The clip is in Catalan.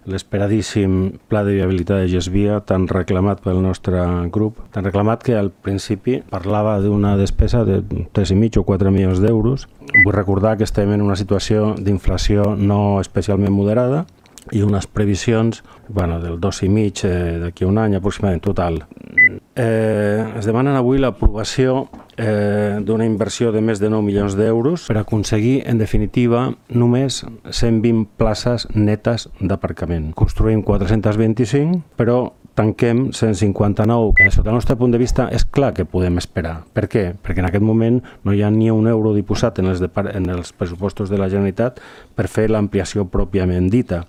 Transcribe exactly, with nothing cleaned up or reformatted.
l'esperadíssim pla de viabilitat de Gesvia, tan reclamat pel nostre grup, tan reclamat que al principi parlava d'una despesa de tres i mig o quatre milions d'euros. Vull recordar que estem en una situació d'inflació no especialment moderada i unes previsions bueno, del dos i mig eh, d'aquí a un any aproximadament total. Eh, es demanen avui l'aprovació eh, d'una inversió de més de nou milions d'euros per aconseguir, en definitiva, només cent vint places netes d'aparcament. Construïm quatre-cents vint-i-cinc, però tanquem cent cinquanta-nou, que sota el nostre punt de vista és clar que podem esperar. Per què? Perquè en aquest moment no hi ha ni un euro diposat en els, en els pressupostos de la Generalitat per fer l'ampliació pròpiament dita.